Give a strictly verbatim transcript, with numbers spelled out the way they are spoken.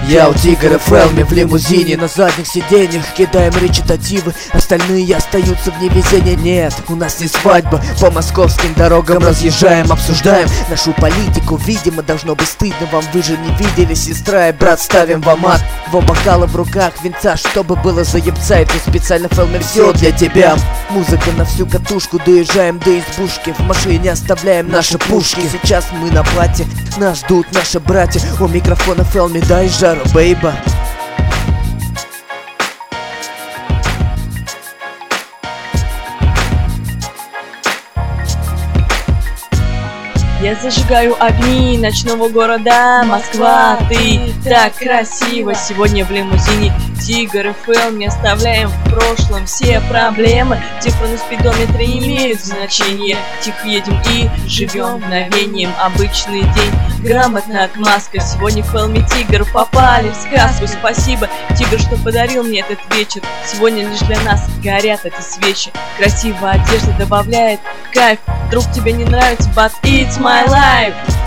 Я у Тигр эф эм в лимузине, на задних сиденьях кидаем речитативы. Остальные остаются в невезении. Нет, у нас не свадьба, по московским дорогам разъезжаем, обсуждаем нашу политику. Видимо, должно быть стыдно вам, вы же не видели, сестра и брат, ставим вам ад. Два бокала в руках, винца, чтобы было заебца. Это специально в Элме все для тебя. Музыка на всю катушку, доезжаем до избушки. В машине оставляем наши пушки. Сейчас мы на плате, нас ждут наши братья. У микрофона Фелми, дай жару, бейба. Я зажигаю огни ночного города Москва, ты так красиво. Сегодня в лимузине Тигр эф эм, не оставляем в прошлом все проблемы. Цифры на спидометре имеют значение. Тихо едем и живем мгновением. Обычный день, грамотно отмазка. Сегодня в Элме Тигр попали в сказку. Спасибо, Тигр, что подарил мне этот вечер. Сегодня лишь для нас горят эти свечи. Красивая одежда добавляет кайф. Вдруг тебе не нравится, but it's my life.